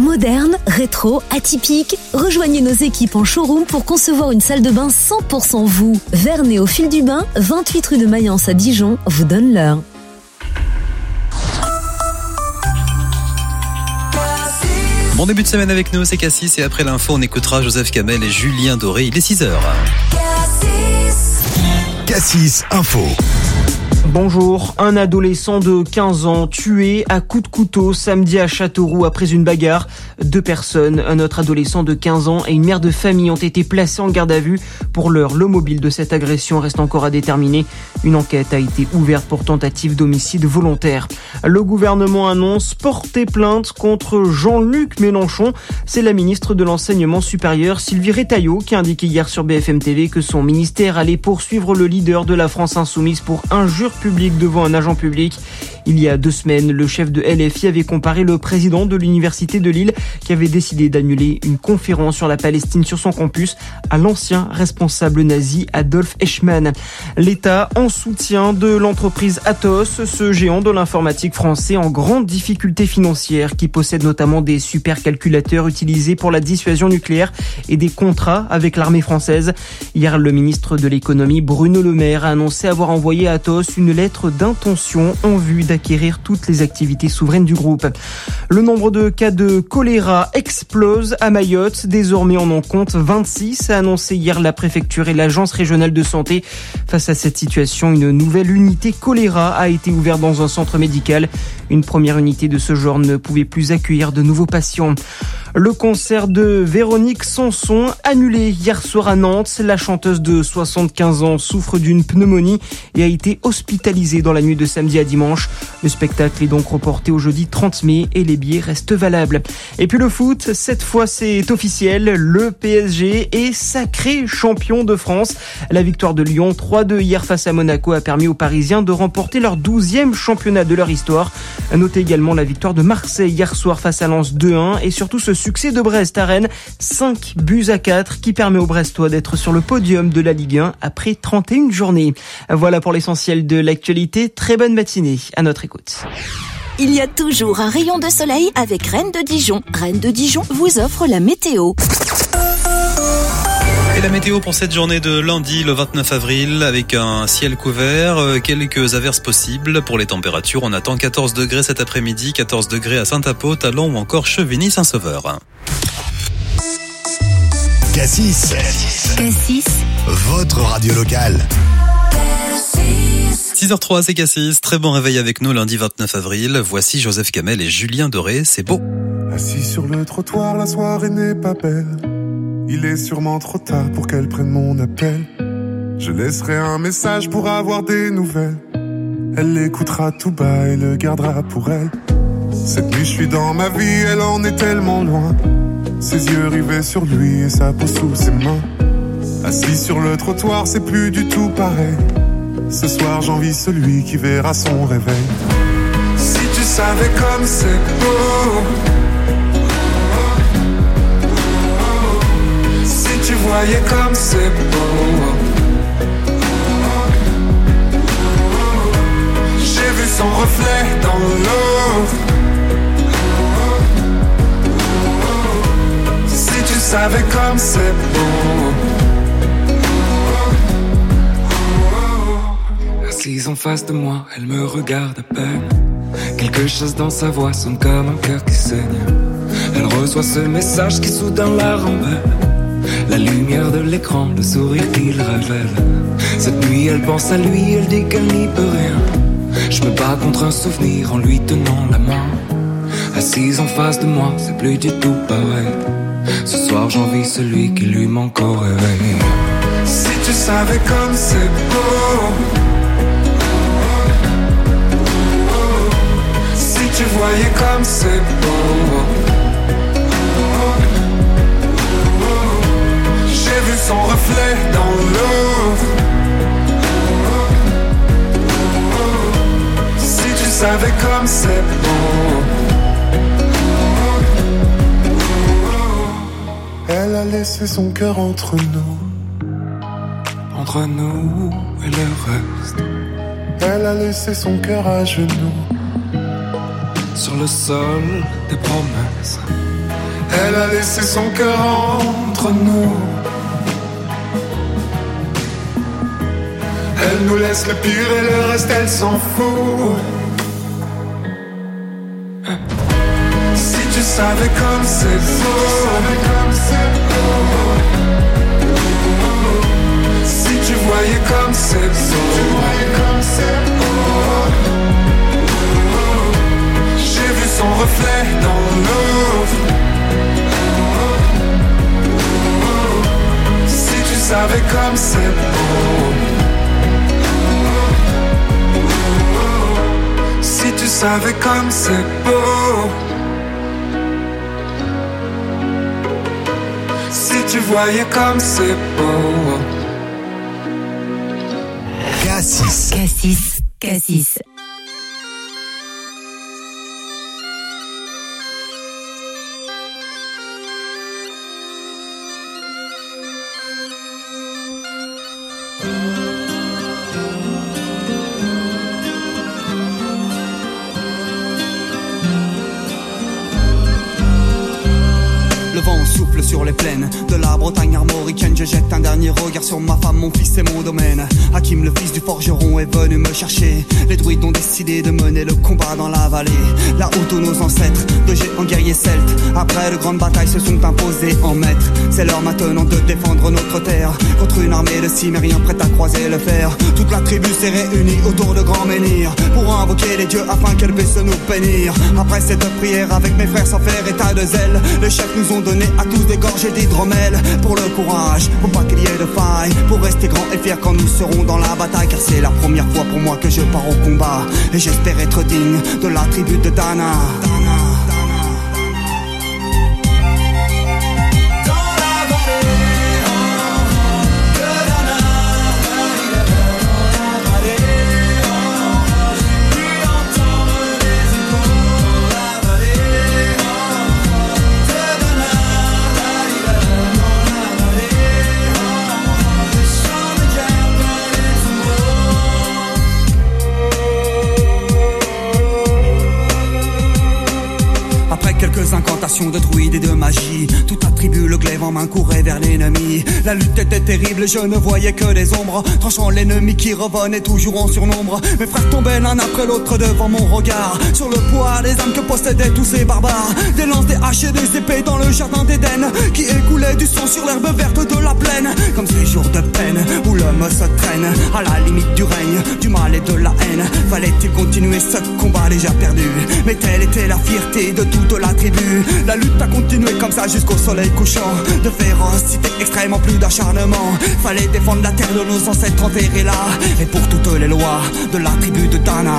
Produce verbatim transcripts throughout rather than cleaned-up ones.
Moderne, rétro, atypique. Rejoignez nos équipes en showroom pour concevoir une salle de bain cent pour cent vous. Vernay au fil du bain, vingt-huit rue de Mayence à Dijon, vous donne l'heure. Bon début de semaine avec nous, c'est Cassis et après l'info, on écoutera Joseph Kamel et Julien Doré. Il est six heures. Cassis Info. Bonjour, un adolescent de quinze ans tué à coups de couteau samedi à Châteauroux après une bagarre. Deux personnes, un autre adolescent de quinze ans et une mère de famille ont été placés en garde à vue. Pour l'heure, le mobile de cette agression reste encore à déterminer. Une enquête a été ouverte pour tentative d'homicide volontaire. Le gouvernement annonce porter plainte contre Jean-Luc Mélenchon. C'est la ministre de l'Enseignement supérieur, Sylvie Retailleau, qui a indiqué hier sur B F M T V que son ministère allait poursuivre le leader de la France Insoumise pour injure public devant un agent public. Il y a deux semaines, le chef de L F I avait comparé le président de l'université de Lille qui avait décidé d'annuler une conférence sur la Palestine sur son campus à l'ancien responsable nazi Adolf Eichmann. L'État en soutien de l'entreprise Atos, ce géant de l'informatique français en grande difficulté financière qui possède notamment des supercalculateurs utilisés pour la dissuasion nucléaire et des contrats avec l'armée française. Hier, le ministre de l'économie Bruno Le Maire a annoncé avoir envoyé à Atos une lettre d'intention en vue d'acquérir toutes les activités souveraines du groupe. Le nombre de cas de choléra explose à Mayotte. Désormais, on en compte vingt-six, a annoncé hier la préfecture et l'agence régionale de santé. Face à cette situation, une nouvelle unité choléra a été ouverte dans un centre médical. Une première unité de ce genre ne pouvait plus accueillir de nouveaux patients. Le concert de Véronique Sanson, annulé hier soir à Nantes. La chanteuse de soixante-quinze ans souffre d'une pneumonie et a été hospitalisée dans la nuit de samedi à dimanche. Le spectacle est donc reporté au jeudi trente mai et les billets restent valables. Et puis le foot, cette fois c'est officiel, le P S G est sacré champion de France. La victoire de Lyon trois deux hier face à Monaco a permis aux Parisiens de remporter leur douzième championnat de leur histoire. Notez également la victoire de Marseille hier soir face à Lens deux un et surtout ce succès de Brest à Rennes, cinq buts à quatre qui permet aux Brestois d'être sur le podium de la Ligue un après trente et une journées. Voilà pour l'essentiel de l'actualité. Très bonne matinée à notre écoute. Il y a toujours un rayon de soleil avec Rennes de Dijon. Rennes de Dijon vous offre la météo. Et la météo pour cette journée de lundi, le vingt-neuf avril, avec un ciel couvert, quelques averses possibles. Pour les températures, on attend quatorze degrés cet après-midi, quatorze degrés à Saint-Apo, Talon ou encore Chevigny-Saint-Sauveur. Cassis. Cassis. Votre radio locale. six heures zéro trois, c'est Cassis. Très bon réveil avec nous lundi vingt-neuf avril. Voici Joseph Kamel et Julien Doré. C'est beau. Assis sur le trottoir, la soirée n'est pas belle. Il est sûrement trop tard pour qu'elle prenne mon appel. Je laisserai un message pour avoir des nouvelles. Elle l'écoutera tout bas et le gardera pour elle. Cette nuit je suis dans ma vie, elle en est tellement loin. Ses yeux rivés sur lui et sa peau sous ses mains. Assis sur le trottoir, c'est plus du tout pareil. Ce soir j'envie celui qui verra son réveil. Si tu savais comme c'est beau, si tu voyais comme c'est beau. J'ai vu son reflet dans l'eau. Si tu savais comme c'est beau. Assise en face de moi, elle me regarde à peine. Quelque chose dans sa voix sonne comme un cœur qui saigne. Elle reçoit ce message qui soudain la rend belle. La lumière de l'écran, le sourire qu'il révèle. Cette nuit elle pense à lui, elle dit qu'elle n'y peut rien. Je me bats contre un souvenir en lui tenant la main. Assise en face de moi, c'est plus du tout pareil. Ce soir j'envie celui qui lui manque au réveil. Si tu savais comme c'est beau. Si tu voyais comme c'est beau. J'ai vu son reflet dans l'eau. Si tu savais comme c'est beau. Elle a laissé son cœur entre nous. Entre nous et le reste. Elle a laissé son cœur à genoux. Sur le sol des promesses. Elle a laissé son cœur entre nous. Elle nous laisse le pire et le reste elle s'en fout. Si tu savais comme c'est beau, si tu voyais comme c'est beau, j'ai vu son reflet dans l'eau. Si tu savais comme c'est beau, si tu savais comme c'est beau, si tu voyais comme c'est beau. Cassis. Cassis, Cassis. Le vent souffle sur les plaines de la Bretagne armoricaine. Je jette un dernier regard sur ma femme, mon fils et mon domaine. Hakim, le fils du forgeron, est venu me chercher. Les druides ont décidé de mener le combat dans la vallée, là où tous nos ancêtres, de géants guerriers celtes, après de grandes batailles, se sont imposés en maîtres. C'est l'heure maintenant de défendre notre terre contre une armée de cimériens prête à croiser le fer. Toute la tribu s'est réunie autour de grands menhirs pour invoquer les dieux afin qu'elle puisse nous bénir. Après cette prière avec mes frères sans faire état de zèle, les chefs nous ont donné à tous des gorgées d'hydromel pour le courage, pour pas qu'il y ait de faille, pour rester grand et fier quand nous serons dans la bataille. Car c'est la première fois pour moi que je pars au combat et j'espère être digne de la tribu de Dana. Dana. Quelques incantations de druides et de magie, toute la tribu, le glaive en main, courait vers l'ennemi. La lutte était terrible, je ne voyais que des ombres, tranchant l'ennemi qui revenait toujours en surnombre. Mes frères tombaient l'un après l'autre devant mon regard, sur le poids des âmes que possédaient tous ces barbares. Des lances, des haches et des épées dans le jardin d'Éden, qui écoulaient du sang sur l'herbe verte de la plaine. Comme ces jours de peine où l'homme se traîne à la limite du règne, du mal et de la haine. Fallait-il continuer ce combat déjà perdu? Mais telle était la fierté de toute la tribu. La lutte a continué comme ça jusqu'au soleil couchant. De férocité extrême en plus d'acharnement, fallait défendre la terre de nos ancêtres enterrés là. Et pour toutes les lois de la tribu de Dana.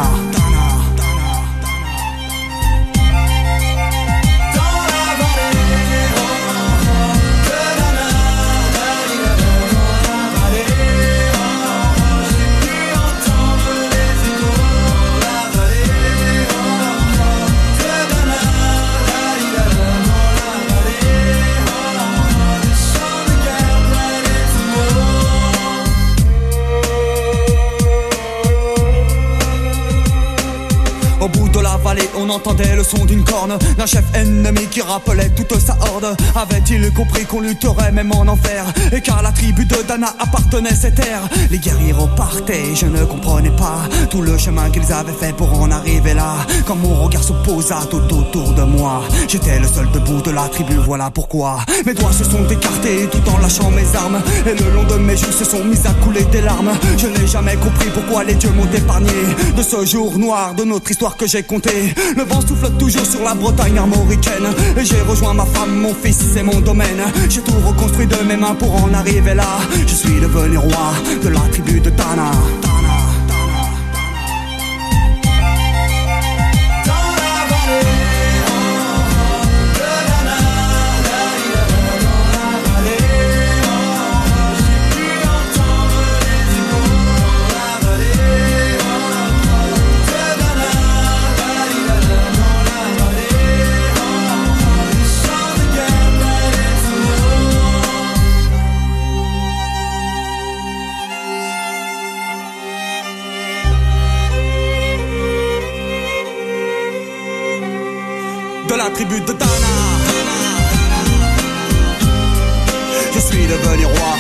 On entendait le son d'une corne d'un chef ennemi qui rappelait toute sa horde. Avait-il compris qu'on lutterait même en enfer, et qu'à la tribu de Dana appartenait ces terres? Les guerriers repartaient, je ne comprenais pas tout le chemin qu'ils avaient fait pour en arriver là. Quand mon regard se posa tout autour de moi, j'étais le seul debout de la tribu, voilà pourquoi mes doigts se sont écartés tout en lâchant mes armes, et le long de mes joues se sont mis à couler des larmes. Je n'ai jamais compris pourquoi les dieux m'ont épargné de ce jour noir de notre histoire que j'ai compté. Le vent souffle toujours sur la Bretagne armoricaine, et j'ai rejoint ma femme, mon fils et mon domaine. J'ai tout reconstruit de mes mains pour en arriver là. Je suis devenu roi de la tribu de Dana. De la tribu de Dana. Je suis devenu roi.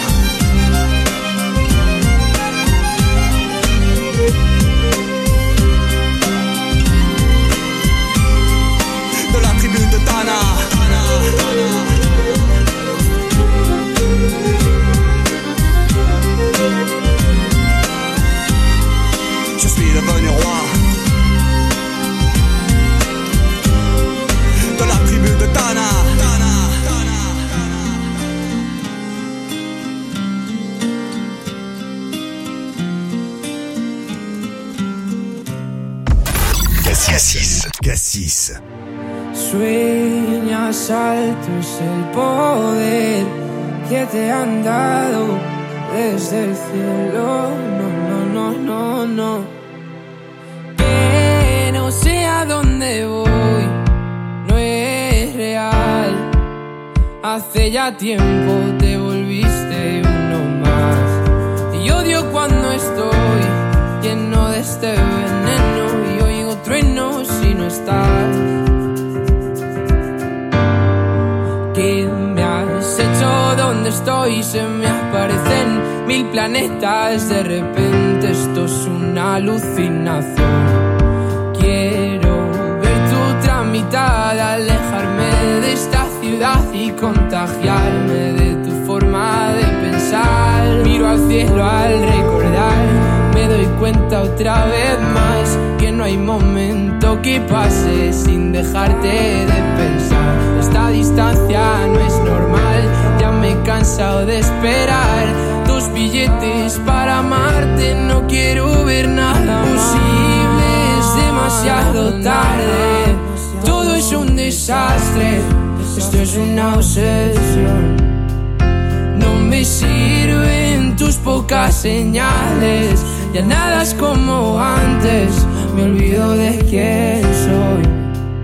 De la tribu de Tana. Je suis devenu roi. De la tribu de Tana. Cassis. Cassis. Sueñas alto es el poder que te han dado desde el cielo. No, no, no, no, no. Que no sé a dónde voy, no es real. Hace ya tiempo te volviste uno más. Y odio cuando estoy lleno de este veneno y oigo truenos si no estás. ¿Qué me has hecho? ¿Dónde estoy? Se me aparecen mil planetas. De repente esto es una alucinación. Quiero ver tu tramitada, alejarme de esta ciudad y contagiarme de tu forma de pensar. Miro al cielo al recordar, me doy cuenta otra vez más que no hay momento que pase sin dejarte de pensar. Esta distancia no es normal, ya me he cansado de esperar tus billetes para amarte. No quiero ver nada posible, es demasiado tarde. Todo es un desastre, esto es una obsesión. No me sirven tus pocas señales, ya nada es como antes, me olvido de quién soy.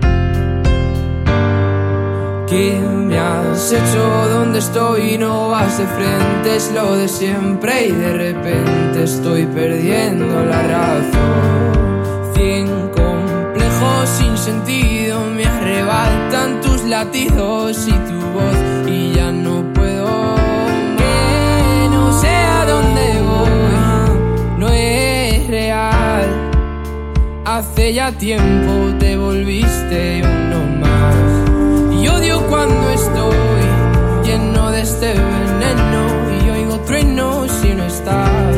¿Qué me has hecho? ¿Dónde estoy? No vas de frente, es lo de siempre y de repente estoy perdiendo la razón. Cien complejos sin sentido me arrebatan tus latidos y tu voz y ya no puedo. Que no sé a dónde voy, no es real. Hace ya tiempo te volviste uno más. Y odio cuando estoy lleno de este veneno y oigo truenos si no estás.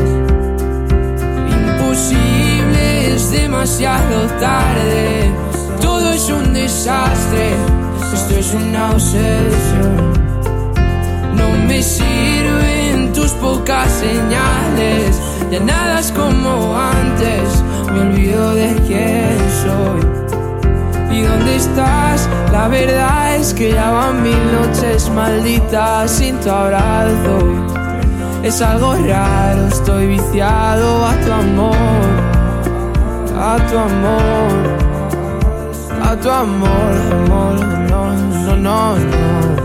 Imposible, es demasiado tarde. Todo es un desastre, esto es una obsesión. No me sirven tus pocas señales, ya nada es como antes, me olvido de quién soy. ¿Y dónde estás? La verdad es que ya van mil noches malditas sin tu abrazo. Es algo raro, estoy viciado a tu amor, a tu amor, a tu amor, amor, no, no, no, no.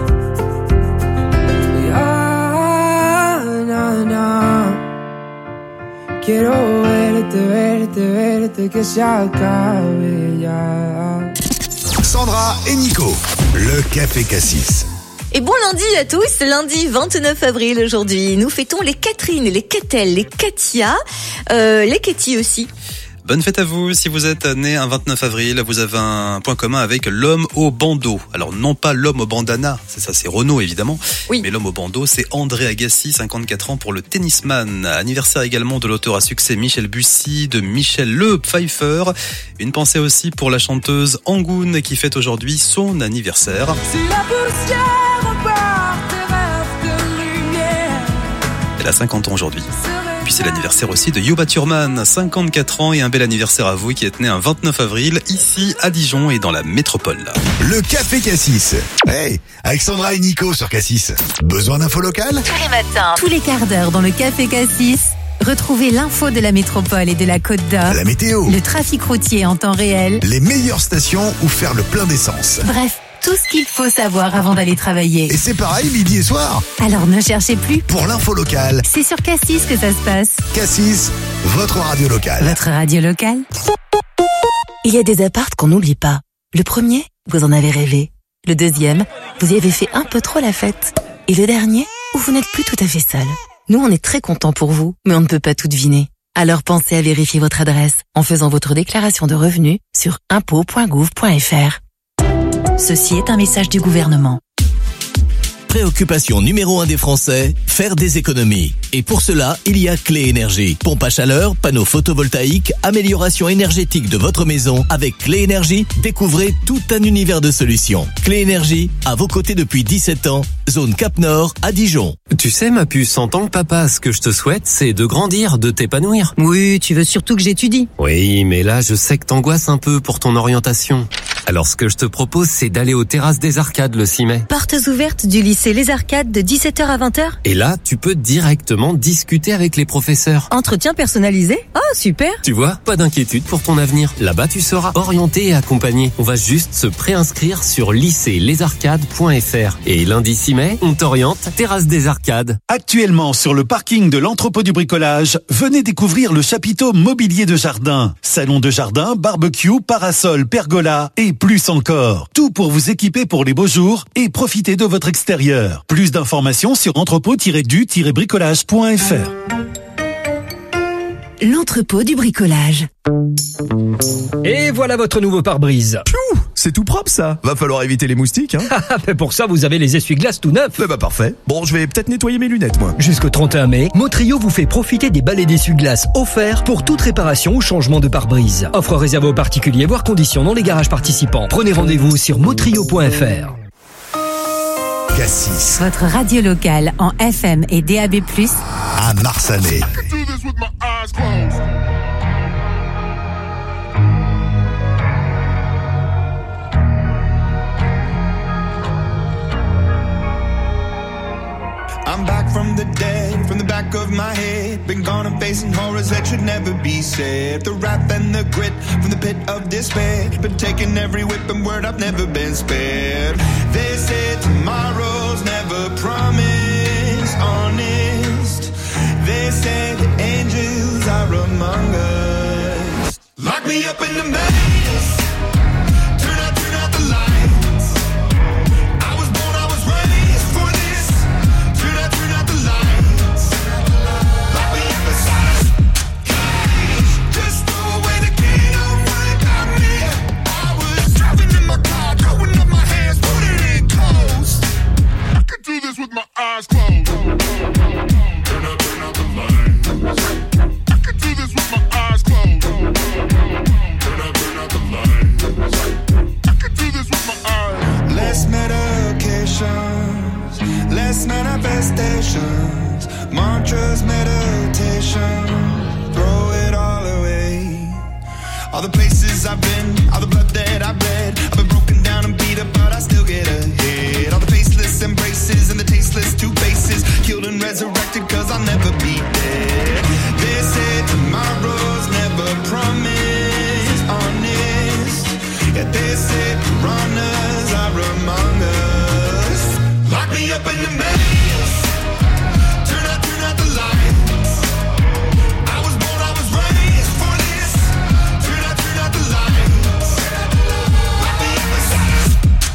Ya, na, na. Quiero verte, verte, verte, que se acabe ya. Sandra et Nico, le Café Cassis. Et bon lundi à tous, lundi vingt-neuf avril aujourd'hui. Nous fêtons les Catherine, les Catel, les Katia, euh, les Katy aussi. Bonne fête à vous. Si vous êtes né un vingt-neuf avril, vous avez un point commun avec l'homme au bandeau. Alors non pas l'homme au bandana, c'est ça, c'est Renaud évidemment. Oui. Mais l'homme au bandeau, c'est André Agassi, cinquante-quatre ans pour le tennisman. Anniversaire également de l'auteur à succès Michel Bussy, de Michel Le Pfeiffer. Une pensée aussi pour la chanteuse Angoune qui fête aujourd'hui son anniversaire. Si la poussière emporte tes rêves de lumière. Elle a cinquante ans aujourd'hui. Puis c'est l'anniversaire aussi de Yuba Thurman, cinquante-quatre ans et un bel anniversaire à vous qui êtes né un vingt-neuf avril ici à Dijon et dans la métropole. Le Café Cassis. Hey, avec Sandra et Nico sur Cassis. Besoin d'infos locales? Tous les matins, tous les quarts d'heure dans le Café Cassis. Retrouvez l'info de la métropole et de la Côte d'Or. La météo. Le trafic routier en temps réel. Les meilleures stations où faire le plein d'essence. Bref, tout ce qu'il faut savoir avant d'aller travailler. Et c'est pareil midi et soir. Alors ne cherchez plus. Pour l'info locale, C'est sur Cassis que ça se passe. Cassis, votre radio locale. Votre radio locale. Il y a des apparts qu'on n'oublie pas. Le premier, vous en avez rêvé. Le deuxième, vous y avez fait un peu trop la fête. Et le dernier, Ou vous n'êtes plus tout à fait seul. Nous, on est très contents pour vous, mais on ne peut pas tout deviner. Alors pensez à vérifier votre adresse en faisant votre déclaration de revenus sur impôts point gouv point fr. Ceci est un message du gouvernement. Préoccupation numéro un des Français, faire des économies. Et pour cela, il y a Clé Énergie. Pompe à chaleur, panneaux photovoltaïques, amélioration énergétique de votre maison. Avec Clé Énergie, découvrez tout un univers de solutions. Clé Énergie, à vos côtés depuis dix-sept ans, zone Cap Nord à Dijon. Tu sais, ma puce, en tant que papa, ce que je te souhaite, c'est de grandir, de t'épanouir. Oui, tu veux surtout que j'étudie. Oui, mais là, je sais que t'angoisses un peu pour ton orientation. Alors, ce que je te propose, c'est d'aller aux Terrasses des Arcades le six mai. Portes ouvertes du lycée Les Arcades de dix-sept heures à vingt heures. Et là, tu peux directement discuter avec les professeurs. Entretien personnalisé? Oh, super. Tu vois, pas d'inquiétude pour ton avenir. Là-bas, tu seras orienté et accompagné. On va juste se préinscrire sur lycée les arcades point fr. Et lundi six mai, on t'oriente Terrasses des Arcades. Actuellement, sur le parking de l'entrepôt du bricolage, venez découvrir le chapiteau mobilier de jardin. Salon de jardin, barbecue, parasol, pergola et plus encore. Tout pour vous équiper pour les beaux jours et profiter de votre extérieur. Plus d'informations sur entrepôt tiret du tiret bricolage point fr. L'entrepôt du bricolage. Et voilà votre nouveau pare-brise. Piou, c'est tout propre ça. Va falloir éviter les moustiques, hein. Mais pour ça, vous avez les essuie-glaces tout neufs. Eh bah parfait. Bon, je vais peut-être nettoyer mes lunettes, moi. Jusqu'au trente et un mai, Motrio vous fait profiter des balais d'essuie-glaces offerts pour toute réparation ou changement de pare-brise. Offre réservée aux particuliers, voire conditions dans les garages participants. Prenez rendez-vous sur motrio point fr. Cassis. Votre radio locale en F M et D A B plus, à Marsanais. I'm back from the dead, from the back of my head. Been gone and facing horrors that should never be said. The wrath and the grit from the pit of despair. Been taking every whip and word, I've never been spared. They say tomorrow's never promised, honest. They say the angels are among us. Lock me up in the maze. Turn out, turn out the lights. With my eyes closed. Turn up, turn up the lights. I can do this with my eyes closed. Turn up, turn up the lights. I can do this with my eyes. Less medications, less manifestations, mantras, meditation. Throw it all away. All the places I've been, all the blood that I've bled. I've been broken down and beat up, but I still get ahead. All the faceless embraces and the tasteless two faces, killed and resurrected, cause I'll never be dead. They say tomorrow's never promised, honest. Yeah, they say piranhas are among us. Lock me up in the maze. Turn out, turn out the lights. I was born, I was raised for this. Turn out, turn out the lights. Lock me up inside.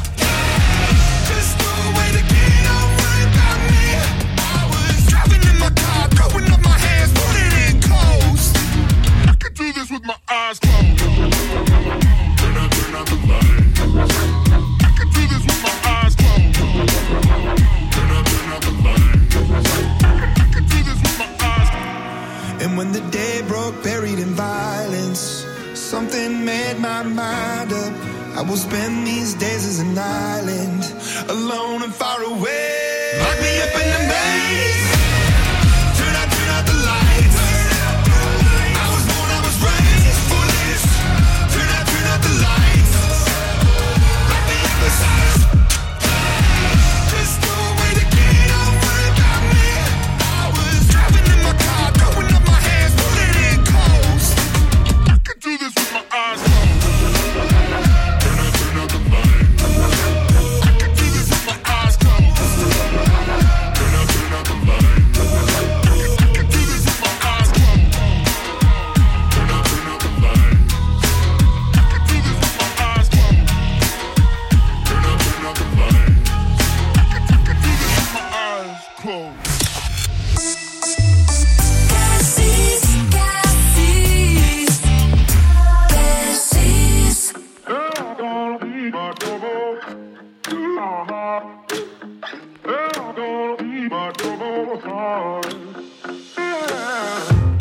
Just throw away the key, don't worry about me. I was driving in my car, throwing up my hands, put it in coast. I can do this with my eyes closed. Turn out, turn out the lights. I can do this with my eyes closed. Turn out, turn out the lights. I can do this with my eyes closed. And when the day broke, buried in violence, something made my mind up. I will spend these days as an island, alone and far away. Lock me up in the maze. Turn out, turn out the lights. I was born, I was raised for this. Turn out, turn out the lights. Lock me up inside. Just throw away the key, don't worry about me. I was driving in my car, throwing up my hands, put it in coast. I can do this with my eyes closed. Turn out, turn out the lights. I can do this with my eyes closed. Turn out, turn out the lights.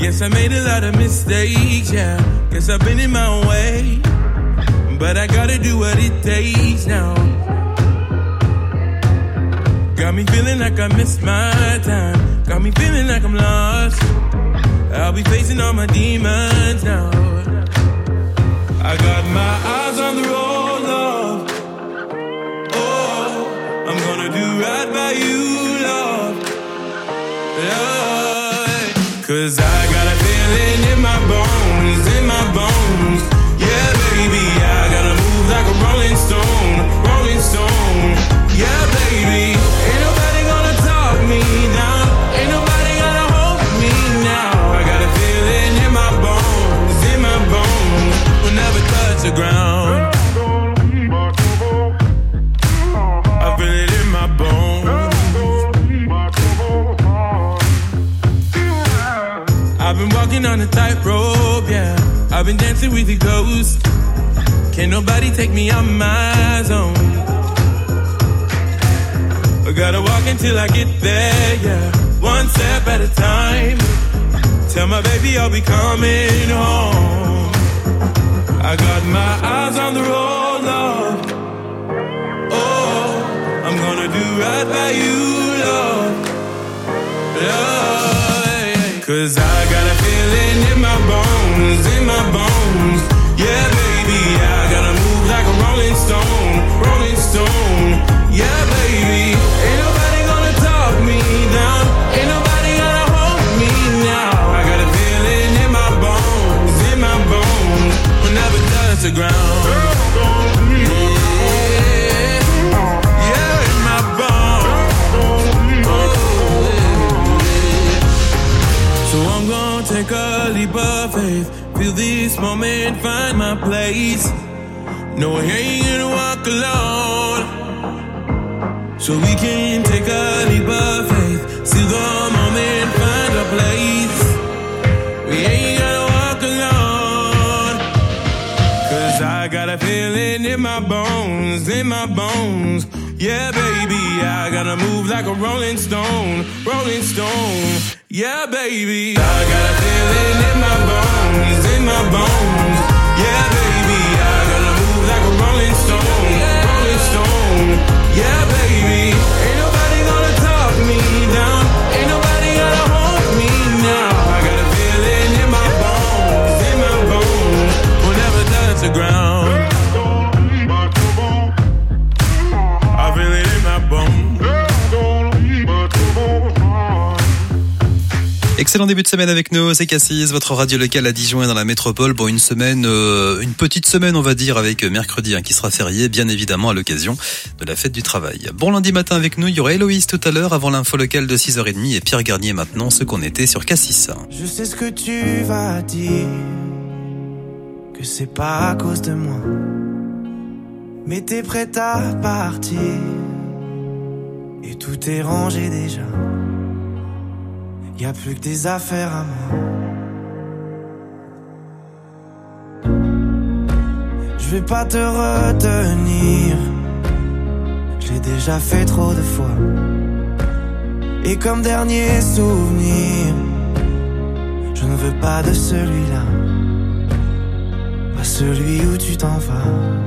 Guess I made a lot of mistakes, yeah. Guess I've been in my own way, but I gotta do what it takes now. Got me feeling like I missed my time. Got me feeling like I'm lost. I'll be facing all my demons now. I got my eyes on the road, love. Oh, I'm gonna do right by you, love. Love. Cause I got a feeling in my bones, in my bones. Yeah, baby, I gotta move like a rolling stone, rolling stone. Yeah, baby, ain't nobody gonna talk me down. Ain't nobody gonna hold me now. I got a feeling in my bones, in my bones. We'll never touch the ground. I feel it in my bones. I've been walking on a tightrope, yeah. I've been dancing with the ghost. Can't nobody take me out my zone. I gotta walk until I get there, yeah. One step at a time. Tell my baby I'll be coming home. I got my eyes on the road, love. Oh, I'm gonna do right by you, love. Love. Cause I got a feeling in my bones, in my bones. Yeah, baby, I gotta move like a rolling stone, rolling stone. Yeah, baby, ain't nobody gonna talk me down. Ain't nobody gonna hold me now. I got a feeling in my bones, in my bones. We'll never touch the ground. Yeah, yeah, in my bones. So I'm gonna take a leap of faith. Feel this moment, find my place. No, I ain't gonna walk alone. So we can take a leap of faith. See the moment, find a place. We ain't gonna walk alone. Cause I got a feeling in my bones, in my bones. Yeah, baby, I gotta move like a rolling stone, rolling stone. Yeah, baby, I got a feeling in my bones, in my bones. Yeah, baby, I gotta move like a rolling stone, rolling stone. Yeah, baby, ain't nobody gonna talk me down. Ain't nobody gonna hold me now. I got a feeling in my bones, in my bones. We'll never touch the ground. I feel it in my bones. Excellent début de semaine avec nous, c'est Cassis, votre radio locale à Dijon et dans la métropole. Bon, une semaine, euh, une petite semaine on va dire, avec mercredi hein, qui sera férié, bien évidemment à l'occasion de la fête du travail. Bon lundi matin avec nous, il y aura Héloïse tout à l'heure avant l'info locale de six heures trente et Pierre Garnier maintenant, ce qu'on était sur Cassis. Je sais ce que tu vas dire, que c'est pas à cause de moi, mais t'es prête à partir et tout est rangé déjà. Y'a plus que des affaires à moi. Je vais pas te retenir, je l'ai déjà fait trop de fois. Et comme dernier souvenir, je ne veux pas de celui-là, pas celui où tu t'en vas.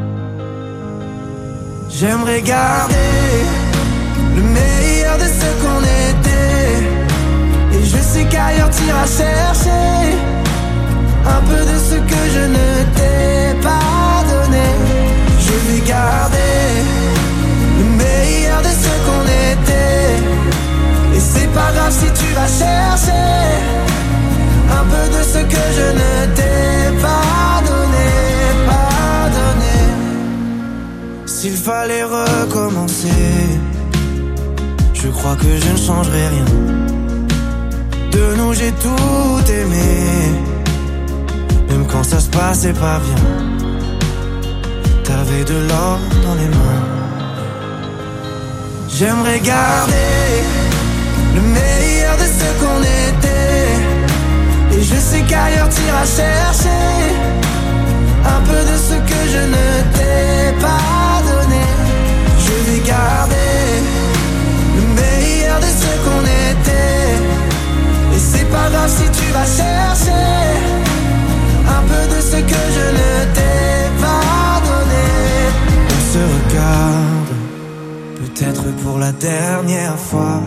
J'aimerais garder le meilleur de ce qu'on était. Et je sais qu'ailleurs t'iras chercher un peu de ce que je ne t'ai pas donné. Je vais garder le meilleur de ce qu'on était. Et c'est pas grave si tu vas chercher un peu de ce que je ne t'ai pas donné, pas donné. S'il fallait recommencer, je crois que je ne changerai rien. De nous j'ai tout aimé, même quand ça se passait pas bien. T'avais de l'or dans les mains. J'aimerais garder le meilleur de ce qu'on était. Et je sais qu'ailleurs t'iras chercher un peu de ce que je ne t'ai pas donné. Je vais garder le meilleur de ce qu'on était. Et c'est pas grave si tu vas chercher peut-être pour la dernière fois.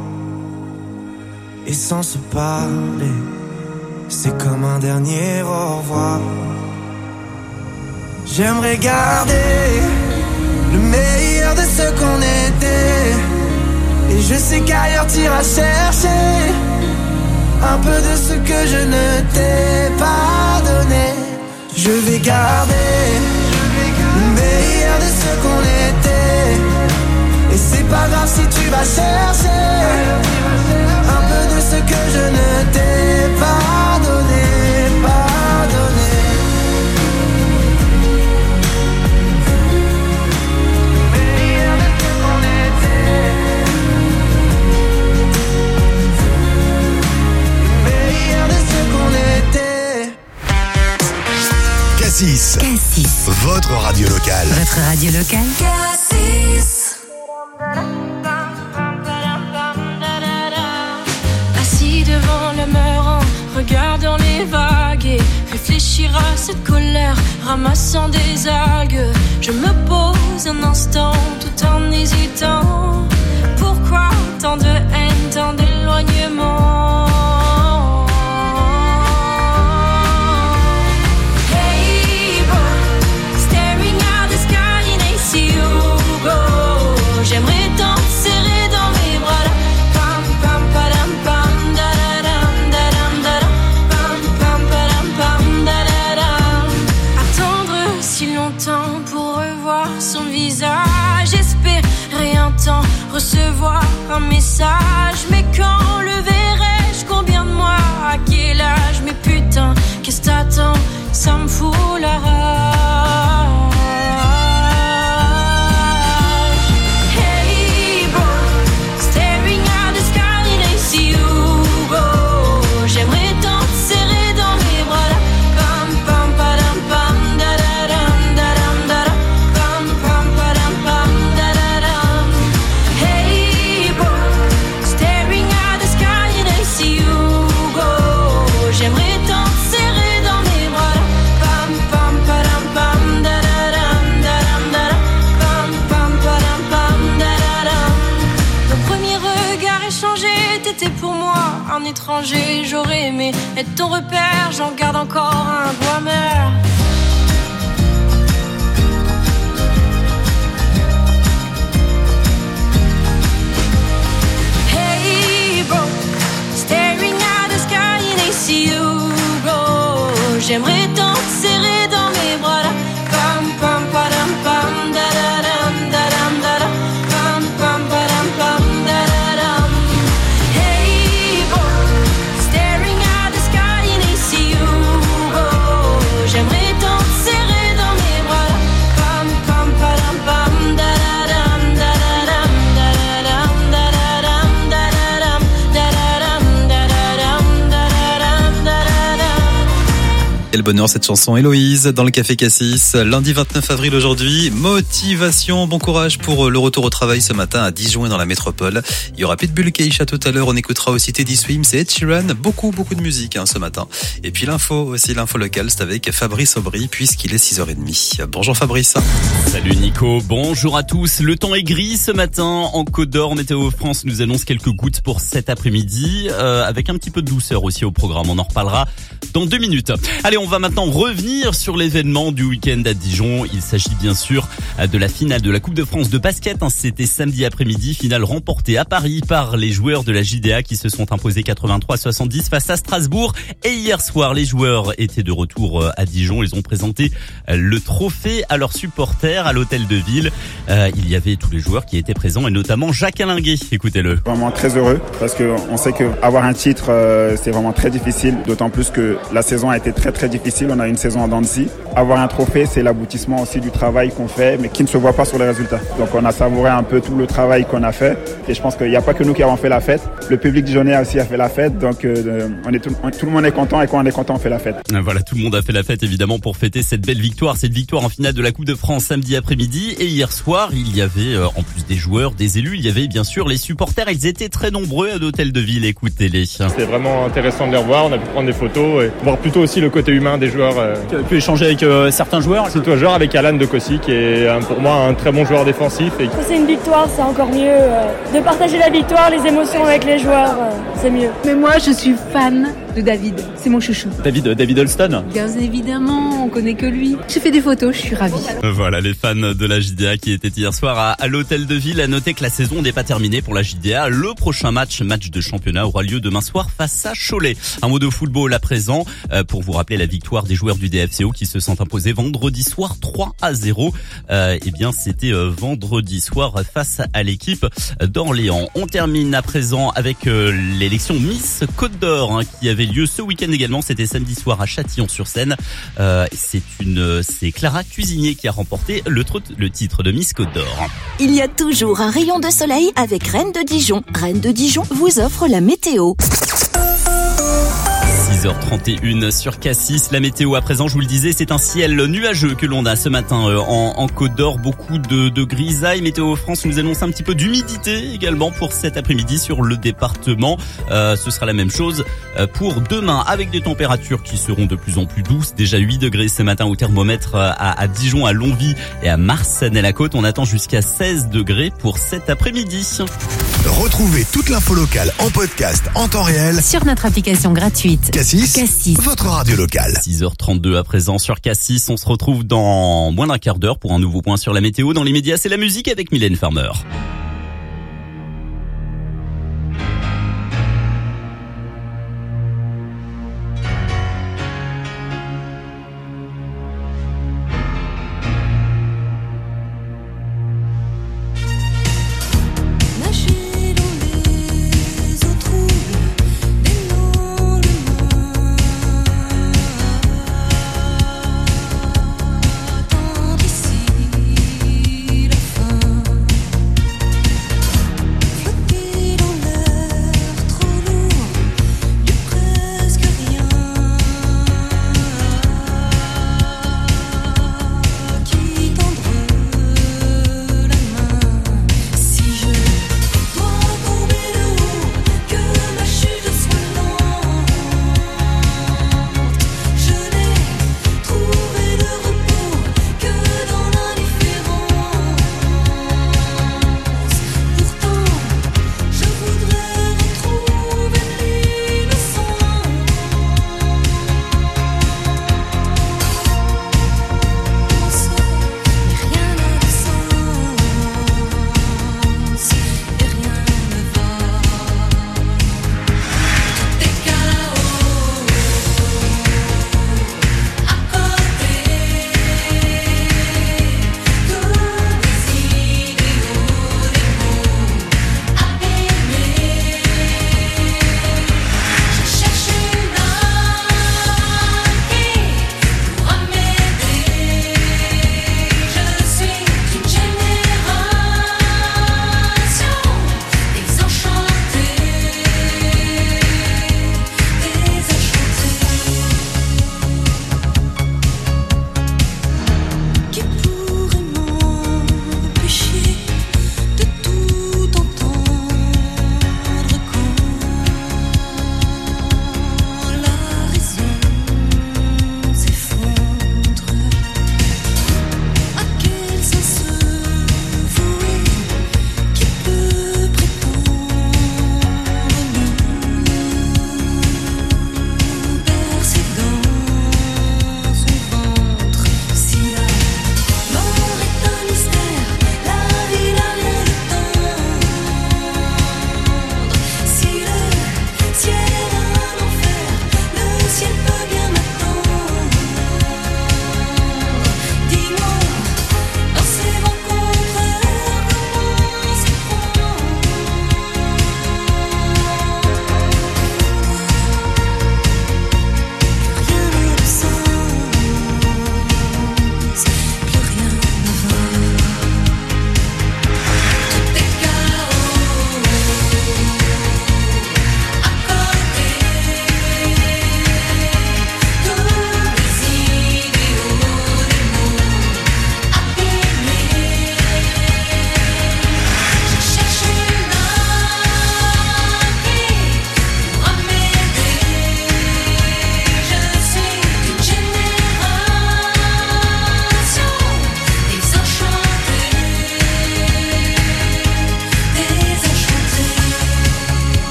Et sans se parler, c'est comme un dernier au revoir. J'aimerais garder le meilleur de ce qu'on était. Et je sais qu'ailleurs t'iras chercher un peu de ce que je ne t'ai pas donné. Je vais garder le meilleur de ce qu'on était. Et c'est pas grave si tu vas chercher un peu de ce que je ne t'ai pas donné, pas donné. Le meilleur de ce qu'on était. Le meilleur de ce qu'on était. Cassis. Cassis. Votre radio locale. Votre radio locale. Cassis. Assis devant le mur en regardant les vagues et réfléchir à cette colère, ramassant des algues. Je me pose un instant tout en hésitant. Pourquoi tant de haine, tant d'éloignement? J'aimerais tant te serrer dans mes bras là. Pam pam padam pam da da dam da dam da dam. Pam pam padam pam da da dam. Attendre si longtemps pour revoir son visage. Espérer un temps recevoir un message. Mais quand le verrai-je? Combien de mois? À quel âge? Mais putain, qu'est-ce que t'attends? Ça me fout la rage. J'aimerais tant te serrer dans mes bras là. Pam pam padam pam da da dam da dam da dam. Pam pam padam pam da da dam. Hey boy, staring at the sky and I see you go. J'aimerais tant te serrer dans mes bras là. Pam pam padam pam da da dam da dam da dam. Pam pam padam pam da da dam. Nos premiers regards échangés, t'étais pour moi un étranger. J'aurais aimé être ton repère, j'en garde encore un goût amer. Hey bro, staring at the sky and I see you go. J'aimerais tant te serrer dans mes bras là. Pam pam padam pam da da dam da dam da dam. Pam pam padam pam da da dam. Hey bro, staring at the sky and I see you go. J'aimerais tant te serrer dans mes bras là. Pam pam padam pam da da dam da da dam da da dam da da dam da da dam da da dam da da dam da da dam da da dam. Quel bonheur cette chanson Héloïse dans le Café Cassis. Lundi vingt-neuf avril aujourd'hui. Motivation, bon courage pour le retour au travail ce matin à Dijon et dans la métropole. Il y aura Pitbull Keisha tout à l'heure. On écoutera aussi Teddy Swims et Ed Sheeran. Beaucoup, beaucoup de musique hein, ce matin. Et puis l'info aussi, l'info locale, c'est avec Fabrice Aubry puisqu'il est six heures trente. Bonjour Fabrice. Salut Nico, bonjour à tous. Le temps est gris ce matin. En Côte d'Or, Météo France nous annonce quelques gouttes pour cet après-midi euh, avec un petit peu de douceur aussi au programme. On en reparlera dans deux minutes. Allez, on va maintenant revenir sur l'événement du week-end à Dijon. Il s'agit bien sûr de la finale de la Coupe de France de basket. C'était samedi après-midi, finale remportée à Paris par les joueurs de la J D A qui se sont imposés quatre-vingt-trois à soixante-dix face à Strasbourg. Et hier soir, les joueurs étaient de retour à Dijon. Ils ont présenté le trophée à leurs supporters à l'hôtel de ville. Euh, il y avait tous les joueurs qui étaient présents et notamment Jacques Alinguet. Écoutez-le. Vraiment très heureux parce que on sait que avoir un titre euh, c'est vraiment très difficile, d'autant plus que la saison a été très très difficile. On a une saison en dents de scie. Avoir un trophée, c'est l'aboutissement aussi du travail qu'on fait, mais qui ne se voit pas sur les résultats. Donc on a savouré un peu tout le travail qu'on a fait, et je pense qu'il n'y a pas que nous qui avons fait la fête. Le public dijonnais aussi a fait la fête, donc euh, on est tout, on, tout le monde est content, et quand on est content, on fait la fête. Voilà, tout le monde a fait la fête évidemment pour fêter cette belle victoire, cette victoire en finale de la Coupe de France samedi après-midi. Et hier soir, il y avait euh, en plus des joueurs, des élus, il y avait bien sûr les supporters. Ils étaient très nombreux à l'hôtel de ville. Écoutez-les. C'était vraiment intéressant de les revoir. On a pu prendre des photos et voir plutôt aussi le côté humain un des joueurs. Euh... Tu as pu échanger avec euh, certains joueurs. C'est un joueur avec Alan de Cossy qui est euh, pour moi un très bon joueur défensif. Et... C'est une victoire, c'est encore mieux. Euh, de partager la victoire, les émotions avec les joueurs, euh, c'est mieux. Mais moi, je suis fan de David. C'est mon chouchou. David, David Holston. Bien évidemment, on connaît que lui. J'ai fait des photos, je suis ravie. Voilà les fans de la J D A qui étaient hier soir à, à l'hôtel de ville. À noter que la saison n'est pas terminée pour la J D A. Le prochain match, match de championnat, aura lieu demain soir face à Cholet. Un mot de football à présent euh, pour vous rappeler la victoire des joueurs du D F C O qui se sont imposés vendredi soir trois à zéro. Euh, eh bien, c'était euh, vendredi soir face à l'équipe d'Orléans. On termine à présent avec euh, l'élection Miss Côte d'Or hein, qui avait lieu ce week-end également. C'était samedi soir à Châtillon-sur-Seine. Euh, c'est une, c'est Clara Cuisinier qui a remporté le, le titre de Miss Côte d'Or. Il y a toujours un rayon de soleil avec Rennes de Dijon. Rennes de Dijon vous offre la météo. six heures trente et une sur Cassis. La météo à présent, je vous le disais, c'est un ciel nuageux que l'on a ce matin euh, en, en Côte d'Or. Beaucoup de, de grisailles. Météo France nous annonce un petit peu d'humidité également pour cet après-midi sur le département. Euh, ce sera la même chose euh, pour demain avec des températures qui seront de plus en plus douces. Déjà huit degrés ce matin au thermomètre à, à Dijon, à Longwy et à Marsanne-la-Côte. On attend jusqu'à seize degrés pour cet après-midi. Retrouvez toute l'info locale en podcast en temps réel sur notre application gratuite. Cassis, Cassis, votre radio locale. six heures trente-deux à présent sur Cassis. On se retrouve dans moins d'un quart d'heure pour un nouveau point sur la météo. Dans les médias, c'est la musique avec Mylène Farmer.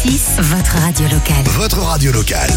Cassis, votre radio locale. Votre radio locale.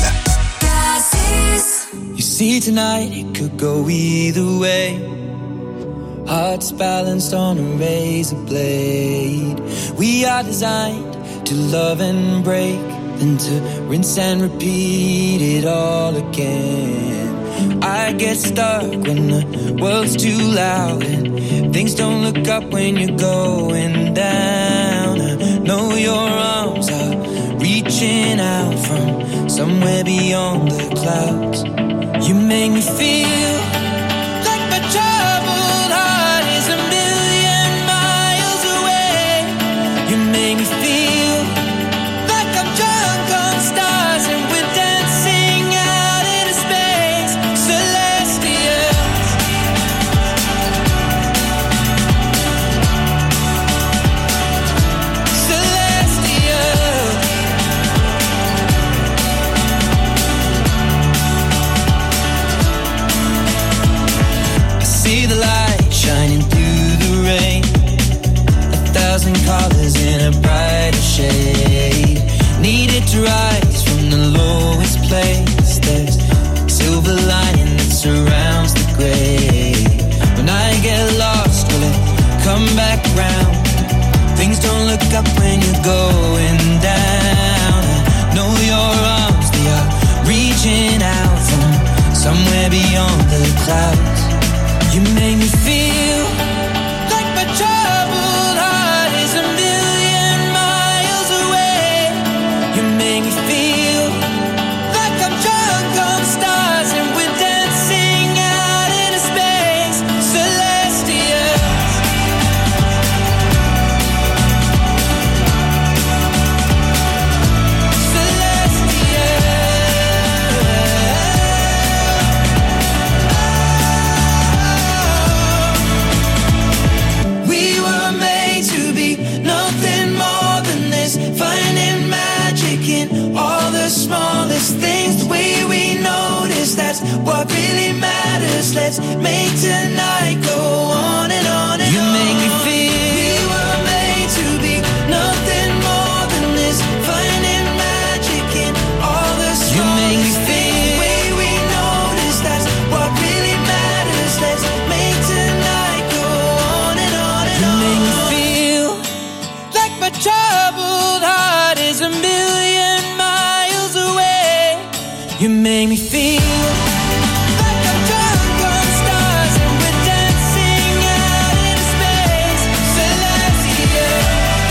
You see tonight it could go either way. Hearts balanced on a razor blade. We are designed to love and break, then to rinse and repeat it all again. I get stuck when the world's too loud and things don't look up when you're going down. I know your arms are reaching out from somewhere beyond the clouds. You make me feel like my troubled heart is a million miles away. You make me feel like I'm drunk on stars and we're dancing out into space. Celestials. Celestials. I see the light shining through the rain. A thousand colors in a brighter shade. Needed to rise from the lowest place. There's silver lining that surrounds the gray. When I get lost, will it come back round? Things don't look up when you're going down. I know your arms, they are reaching out from somewhere beyond the clouds. You make me feel like my troubled heart is a million miles away. You make me feel like I'm drunk on stars and we're dancing out into space. Celestials. We were made to be nothing more than this, finding magic in all the smallest things. The way we notice, that's what really matters. Let's make tonight go on and on and you on. You make me feel we were made to be nothing more than this, finding magic in all the smallest you make me feel things. The way we notice, that's what really matters. Let's make tonight go on and on and you on. You make me feel like my troubled heart is a million miles away. You make me feel like I'm drunk on stars and we're dancing out into space. Celestial.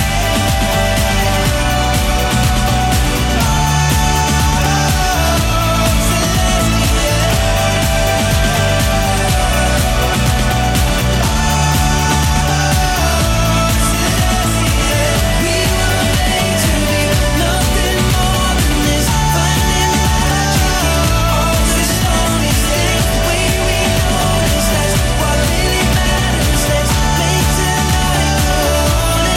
We were made to be nothing more than this, finding magic in all the smallest things. The way we notice, that's what really matters. Let's make tonight go on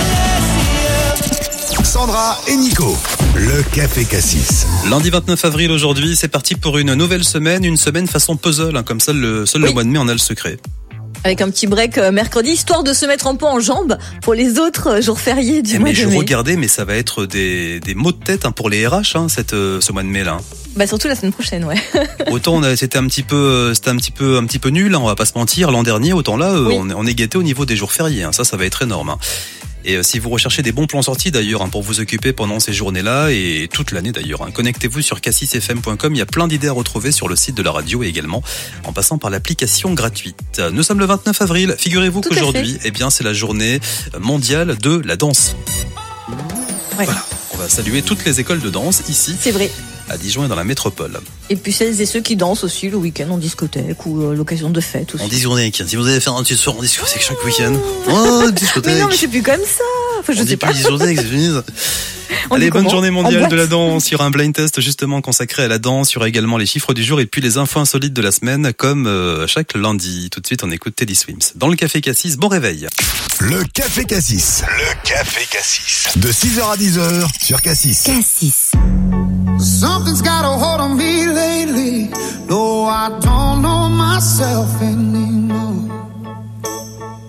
and celestial. Sandra et Nico, le Café Cassis. Lundi vingt-neuf avril aujourd'hui, c'est parti pour une nouvelle semaine, une semaine façon puzzle, hein, comme ça le, seul Oui. le mois de mai en a le secret. Avec un petit break euh, mercredi, histoire de se mettre un peu en jambes pour les autres euh, jours fériés du Eh, mois mais de je mai. regardais, mais ça va être des, des mots de tête hein, pour les R H hein, cette, euh, ce mois de mai là. Bah surtout la semaine prochaine, ouais. Autant on a, c'était un petit peu, euh, c'était un petit peu, un petit peu nul, hein, on va pas se mentir. L'an dernier, autant là, euh, Oui. on, est- on est gâté au niveau des jours fériés. Hein, ça, ça va être énorme. Hein. Et euh, si vous recherchez des bons plans sortis d'ailleurs hein, pour vous occuper pendant ces journées-là et toute l'année d'ailleurs, hein, connectez-vous sur cassis f m point com. Il y a plein d'idées à retrouver sur le site de la radio et également en passant par l'application gratuite. Nous sommes le vingt-neuf avril. Figurez-vous Tout à qu'aujourd'hui, eh bien, c'est la journée mondiale de la danse. Ouais. Voilà. On va saluer toutes les écoles de danse ici. C'est vrai. À Dijon et dans la métropole. Et puis celles et ceux qui dansent aussi le week-end en discothèque ou euh, l'occasion de fête aussi. En discothèque. Si vous allez faire un petit soir en discothèque chaque week-end. Oh, discothèque. Mais non, mais c'est plus comme ça. Enfin, je On sais dit pas. plus discothèque, c'est fini. On Allez, dit bonne comment journée En mondiale boîte de la danse. Il y aura un blind test justement consacré à la danse. Il y aura également les chiffres du jour et puis les infos insolites de la semaine comme euh, chaque lundi. Tout de suite, on écoute Teddy Swims. Dans le Café Cassis, bon réveil. Le Café Cassis. Le Café Cassis. De six heures à dix heures sur Cassis. Cassis. Something's got a hold on me lately. No, I don't know myself anymore.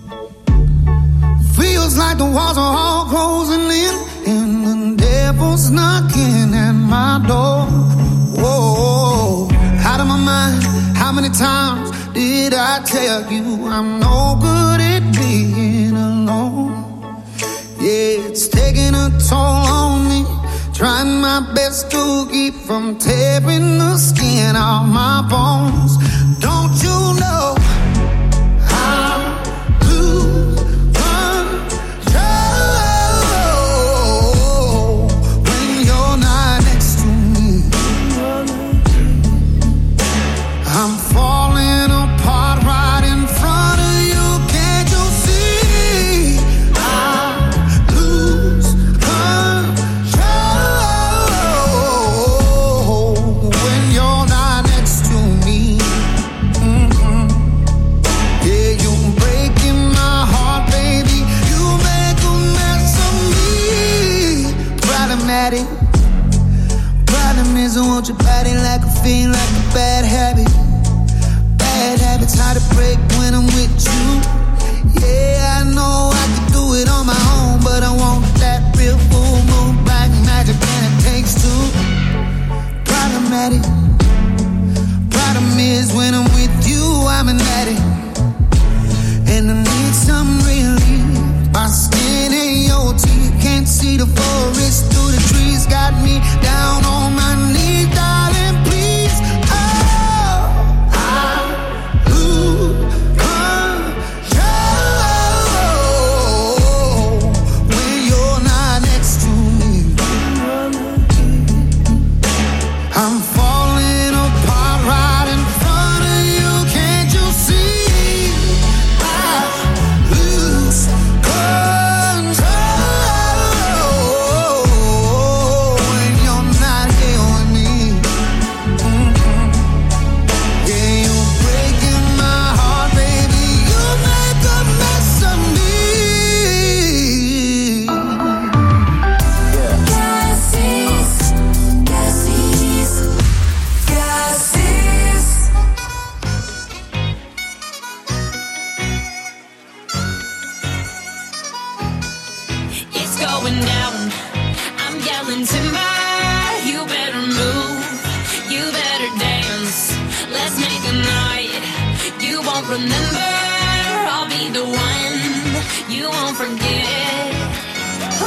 Feels like the walls are all closing in, and the devil's my door. Whoa, out of my mind. How many times did I tell you I'm no good at being alone? Yeah, it's taking a toll on me. Trying my best to keep from tearing the skin off my bones. Don't you know I lose control when you're not next to me? I'm falling apart right in front of you. Can't you see? I lose control when you're not next to me. Mm-hmm. Yeah, you're breaking my heart, baby. You make a mess of me. Problematic. Problem is, I want your body like a fiend, like a bad habit. Bad habits hard to break when I'm with you. Yeah, I know I can do it on my own, but I want that real full moon black magic, and it takes two. Problematic. Problem is when I'm with you, I'm an addict, and I need some relief. My skin ain't your teeth, can't see the forest through the trees. Got me down on my knees, darling, please. Oh, I lose control when you're not next to me. I'm falling apart right in front of you. Can't you see? I lose control when you're not here with me. Mm-hmm. Yeah, you're breaking my heart, baby. You make a mess of me. Cassis, Cassis, Cassis. It's going down. I'm yelling timber. You better move. You better dance. Let's make a night you won't remember. I'll be the one you won't forget. Ooh,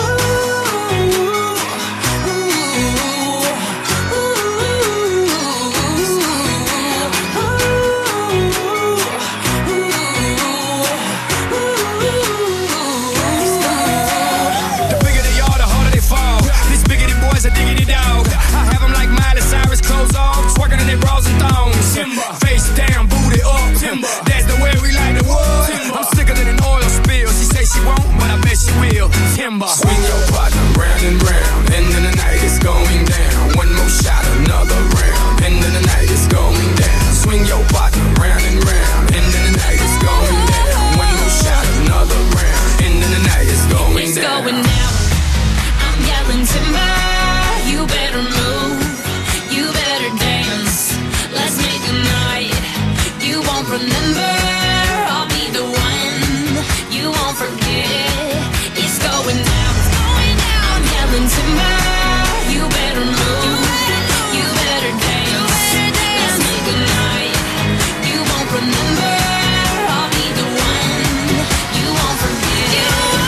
The bigger they are, the harder they fall. These biggity boys are diggity dog. I have them like Miley Cyrus, clothes off, twerking in their bras and thongs. Face down, booty up. That's the way we like the wood. I'm sicker than an oil spill. She say she won't, but I bet she will. Timber. Swing your partner round and round. End of the night is going down. One more shot, another round. End of the night is going down. Swing your partner round and round. End of the night is going down. One more shot, another round. End of the night is going it's down. going down. I'm yelling timber. You better move. You better dance. Let's make a night you won't remember. I'll be the one you won't forget. It's going down. I'm yelling timber. You better move. You better dance. Let's make a night you won't remember. I'll be the one you won't forget.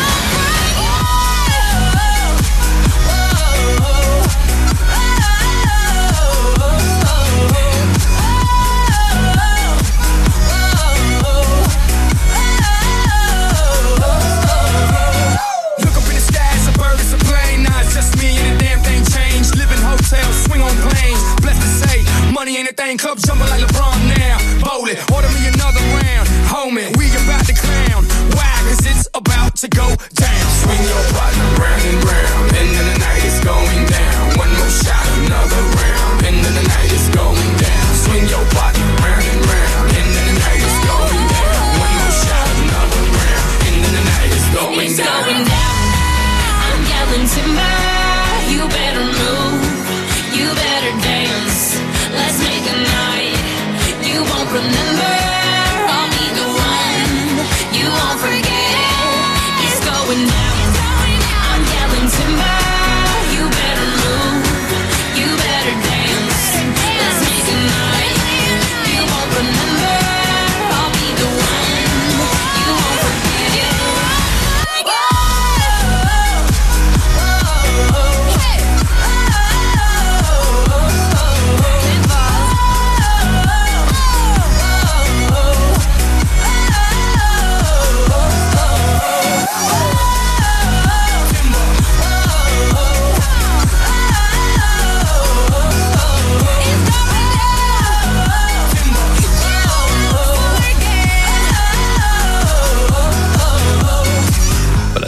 Look up in the sky, it's a bird, it's a plane. Nah, it's just me and the damn thing changed. Live in hotels, swing on planes. Blessed to say, money ain't a thing. Club jumping like LeBron now. Bowling, order me another round. Homie, we about to clown. Why? Cause it's about to go down. Swing your partner round and round. End of the night is going down. One more shot, another round. End of the night is going down. Swing your partner round and round. End of the night is going down. One more shot, another round. End of the night is going It's down. going down. I'm yelling timber. You better move. You better dance. Let's make a night you won't remember. I'll be the one you won't forget. It's going down. I'm yelling timber. You better move. You better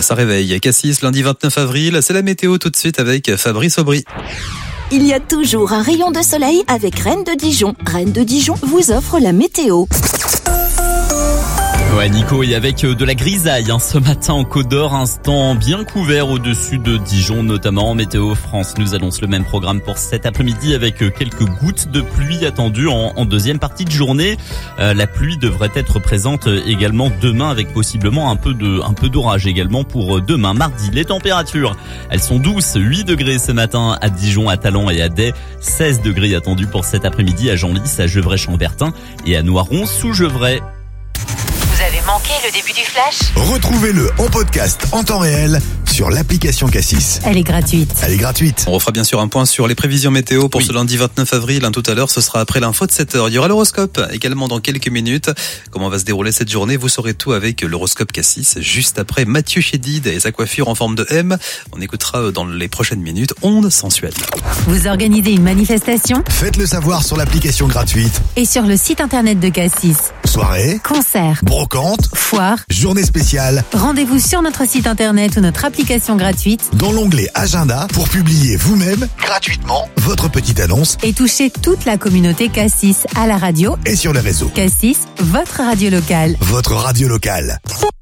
ça réveille. Cassis, lundi vingt-neuf avril, c'est la météo tout de suite avec Fabrice Aubry. Il y a toujours un rayon de soleil avec Rennes de Dijon. Rennes de Dijon vous offre la météo. Ouais Nico, et avec de la grisaille hein, ce matin en Côte d'Or, un temps bien couvert au-dessus de Dijon notamment. Météo France nous annonce le même programme pour cet après-midi avec quelques gouttes de pluie attendues en, en deuxième partie de journée. Euh, la pluie devrait être présente également demain avec possiblement un peu de un peu d'orage également pour demain mardi. Les températures, elles sont douces, huit degrés ce matin à Dijon, à Talent et à Day, seize degrés attendus pour cet après-midi à Genlis, à Gevrey-Chambertin et à Noiron sous Gevrey. Vous avez manqué le début du flash ? Retrouvez-le en podcast en temps réel sur l'application Cassis. Elle est gratuite. Elle est gratuite. On refera bien sûr un point sur les prévisions météo pour Oui. ce lundi vingt-neuf avril. Hein, tout à l'heure, ce sera après l'info de sept heures. Il y aura l'horoscope également dans quelques minutes. Comment va se dérouler cette journée? Vous saurez tout avec l'horoscope Cassis. Juste après Mathieu Chédid et sa coiffure en forme de M. On écoutera dans les prochaines minutes Onde sensuelle. Vous organisez une manifestation Faites-le savoir sur l'application gratuite. et sur le site internet de Cassis. Soirée, Concerts, brocante, foires, journée spéciale. rendez-vous sur notre site internet ou notre application gratuite Dans l'onglet Agenda pour publier vous-même gratuitement votre petite annonce et toucher toute la communauté Cassis à la radio. et sur les réseaux. Cassis, votre radio locale. Votre radio locale.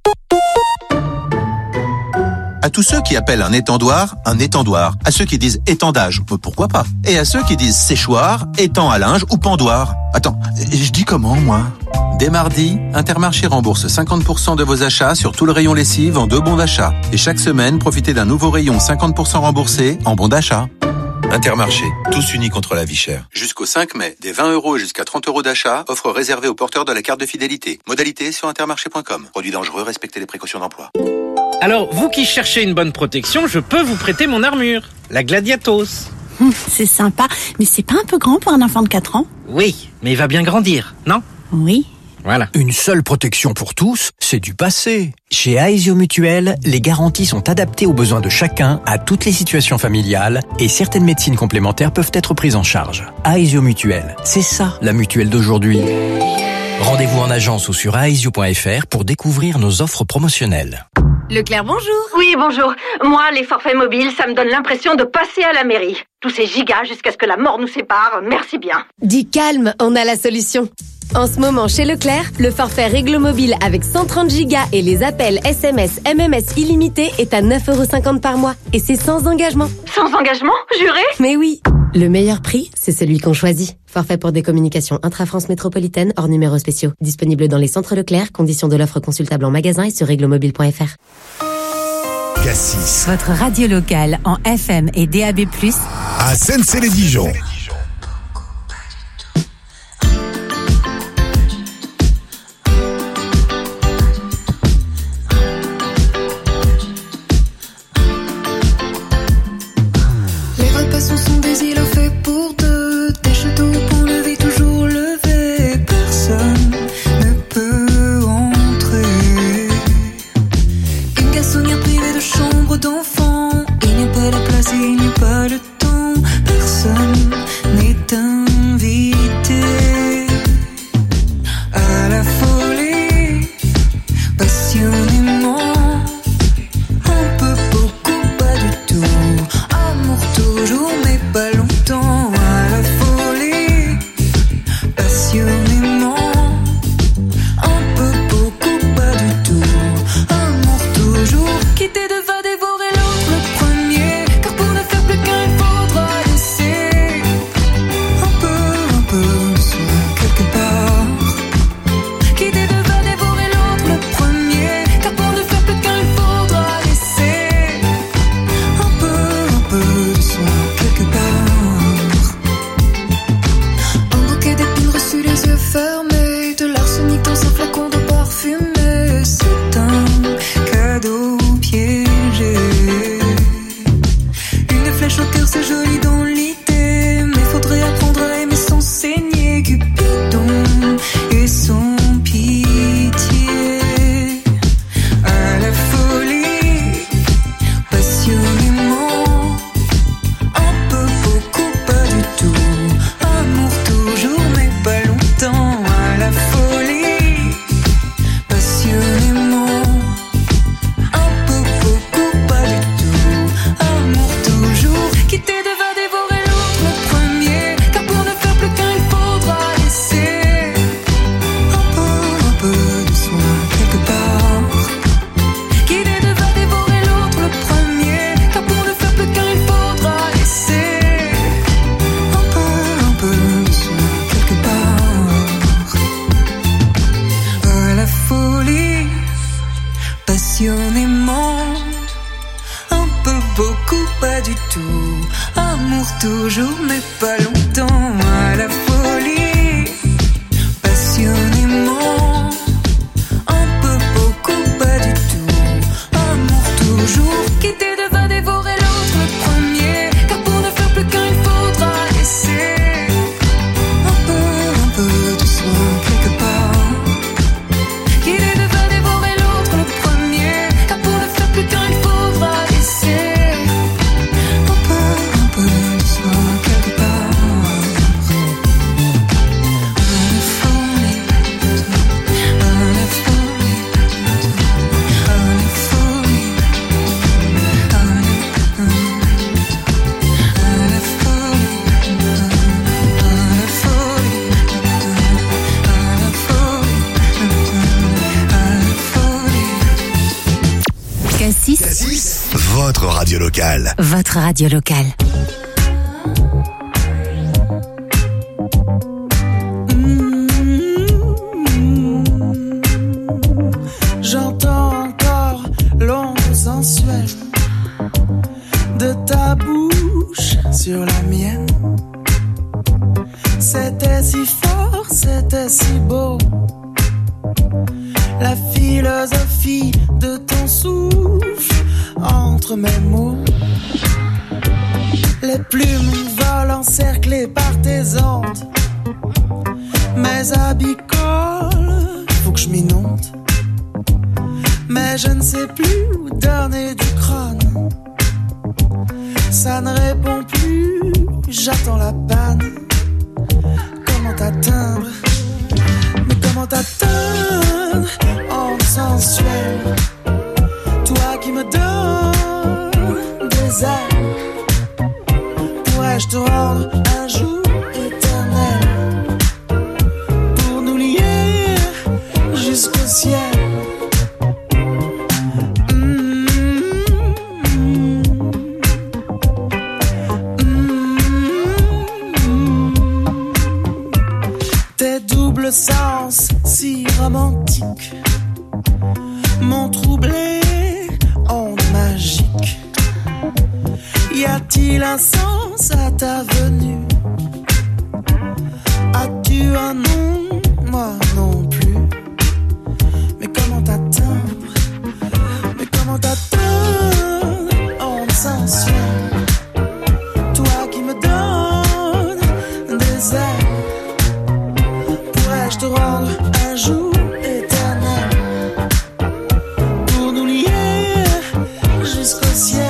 À tous ceux qui appellent un étendoir un étendoir, à ceux qui disent étendage, pourquoi pas, et à ceux qui disent séchoir, étang à linge ou pendoir. Attends, je dis comment moi ? Dès mardi, Intermarché rembourse cinquante pour cent de vos achats sur tout le rayon lessive en deux bons d'achat. Et chaque semaine, profitez d'un nouveau rayon cinquante pour cent remboursé en bons d'achat. Intermarché, tous unis contre la vie chère. Jusqu'au cinq mai, des vingt euros jusqu'à trente euros d'achat, offre réservée aux porteurs de la carte de fidélité. Modalité sur intermarché point com. Produit dangereux, respectez les précautions d'emploi. Alors, vous qui cherchez une bonne protection, je peux vous prêter mon armure, la Gladiatos. Hum, c'est sympa, mais c'est pas un peu grand pour un enfant de quatre ans ? Oui, mais il va bien grandir, non ? Oui. Voilà. Une seule protection pour tous, c'est du passé. Chez Aesio Mutuel, les garanties sont adaptées aux besoins de chacun, à toutes les situations familiales, et certaines médecines complémentaires peuvent être prises en charge. Aesio Mutuel, c'est ça la mutuelle d'aujourd'hui. Rendez-vous en agence ou sur aesio point f r pour découvrir nos offres promotionnelles. Leclerc, bonjour. Oui, bonjour. Moi, les forfaits mobiles, ça me donne l'impression de passer à la mairie. Tous ces gigas jusqu'à ce que la mort nous sépare, merci bien. Dis calme, on a la solution. En ce moment, chez Leclerc, le forfait Réglo Mobile avec cent trente gigas et les appels S M S, M M S illimités est à neuf euros cinquante par mois. Et c'est sans engagement. Sans engagement, juré ? Mais oui. Le meilleur prix, c'est celui qu'on choisit. Forfait pour des communications intra-France métropolitaine hors numéros spéciaux. Disponible dans les centres Leclerc. Conditions de l'offre consultable en magasin et sur réglomobile point f r. Cassis. Votre radio locale en F M et D A B plus, À Sennecey-les-Dijon. Les repas sont des îlots faits pour deux. Des châteaux pour lever, toujours levé. Personne ne peut entrer. Une garçonnière privée de chambre d'enfant. Il n'y a pas la place et il n'y a pas le temps. Personne Votre radio locale. Votre radio locale. J'entends encore l'ombre sensuelle de ta bouche sur la mienne. C'était si fort, c'était si beau. La philosophie de ton souffle entre mes mots. Les plumes volent encerclées par tes ondes. Mes habits collent, faut que je m'inonde. Mais je ne sais plus où donner du crâne. Ça ne répond plus, j'attends la panne. Comment t'atteindre? Mais comment t'atteindre en sensuel? Toi qui me donnes des ailes, pourrais-je te rendre un jour éternel pour nous lier jusqu'au ciel? Sens si romantique m'ont troublé en magique. Y a-t-il un sens à ta venue? As-tu un nom? Moi non plus. Mais comment t'atteindre? Mais comment t'atteindre en sensuel? Toi qui me donnes des ailes, je te rendre un jour éternel pour nous lier jusqu'au ciel.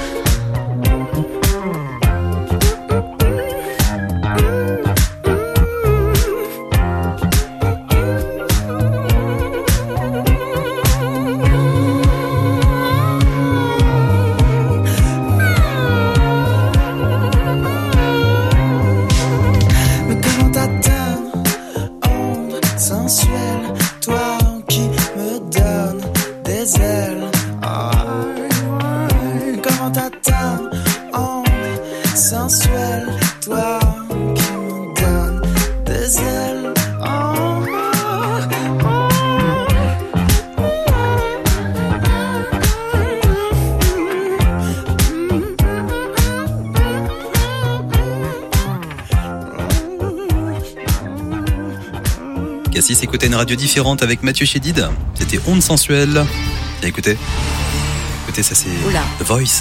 Cassis écoutait une radio différente avec Mathieu Chédid. C'était Onde Sensuelle. Bien écoutez. Écoutez, ça c'est Oula. The Voice.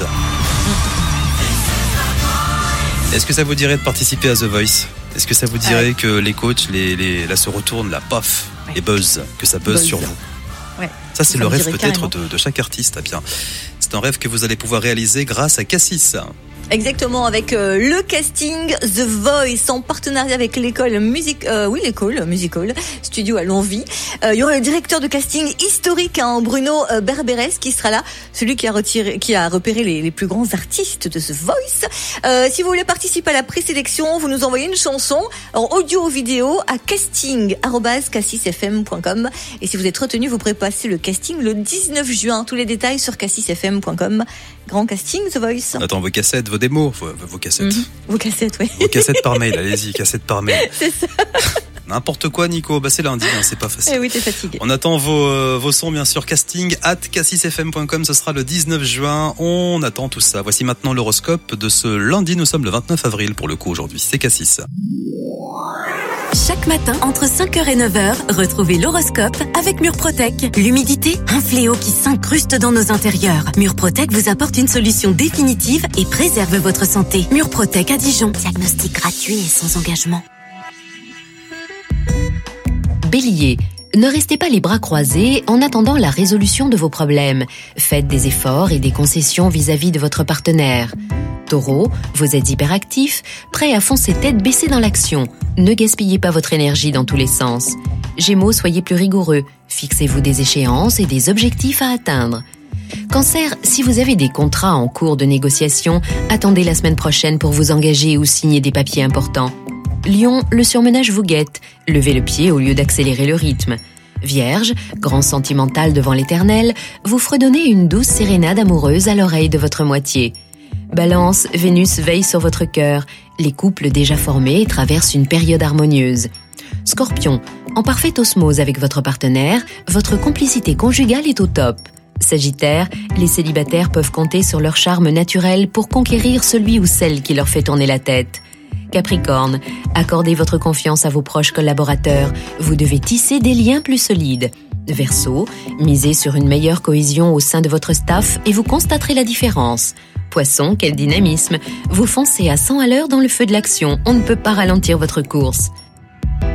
Est-ce que ça vous dirait de participer à The Voice? Est-ce que ça vous dirait ouais. que les coachs, les, les, là se retournent, la paf, ouais. et buzz, que ça buzz, buzz. sur vous? Ouais. Ça c'est ça le rêve peut-être de, de chaque artiste. Ah bien, c'est un rêve que vous allez pouvoir réaliser grâce à Cassis. Exactement, avec euh, le casting The Voice en partenariat avec l'école musique, euh, oui l'école musical studio à Longwy. Euh, il y aura le directeur de casting historique, hein, Bruno euh, Berberes, qui sera là, celui qui a retiré, qui a repéré les, les plus grands artistes de The Voice. Euh, si vous voulez participer à la présélection, vous nous envoyez une chanson en audio ou vidéo à casting arobase cassis f m point com. Et si vous êtes retenu, vous pourrez passer le casting le dix-neuf juin. Tous les détails sur cassis f m point com. Grand casting The Voice. On attend vos cassettes, vos démos, vos, vos cassettes. Mmh, vos cassettes, oui. Vos cassettes par mail, allez-y, cassettes par mail. C'est ça. N'importe quoi, Nico. Bah, c'est lundi, hein, c'est pas facile. Eh oui, t'es fatigué. On attend vos, euh, vos sons, bien sûr. Casting at cassis f m point com. Ce sera le dix-neuf juin. On attend tout ça. Voici maintenant l'horoscope de ce lundi. Nous sommes le vingt-neuf avril pour le coup aujourd'hui. C'est Cassis. Chaque matin, entre cinq heures et neuf heures, retrouvez l'horoscope avec Murprotec. L'humidité, un fléau qui s'incruste dans nos intérieurs. Murprotec vous apporte une solution définitive et préserve votre santé. Murprotec à Dijon. Diagnostic gratuit et sans engagement. Bélier. Ne restez pas les bras croisés en attendant la résolution de vos problèmes. Faites des efforts et des concessions vis-à-vis de votre partenaire. Taureau, vous êtes hyperactif, prêt à foncer tête baissée dans l'action. Ne gaspillez pas votre énergie dans tous les sens. Gémeaux, soyez plus rigoureux. Fixez-vous des échéances et des objectifs à atteindre. Cancer, si vous avez des contrats en cours de négociation, attendez la semaine prochaine pour vous engager ou signer des papiers importants. Lion, le surmenage vous guette. Levez le pied au lieu d'accélérer le rythme. Vierge, grand sentimental devant l'éternel, vous fredonnez une douce sérénade amoureuse à l'oreille de votre moitié. Balance, Vénus veille sur votre cœur. Les couples déjà formés traversent une période harmonieuse. Scorpion, en parfaite osmose avec votre partenaire, votre complicité conjugale est au top. Sagittaire, les célibataires peuvent compter sur leur charme naturel pour conquérir celui ou celle qui leur fait tourner la tête. Capricorne, accordez votre confiance à vos proches collaborateurs. Vous devez tisser des liens plus solides. Verseau, misez sur une meilleure cohésion au sein de votre staff et vous constaterez la différence. Poisson, quel dynamisme. Vous foncez à cent à l'heure dans le feu de l'action. On ne peut pas ralentir votre course.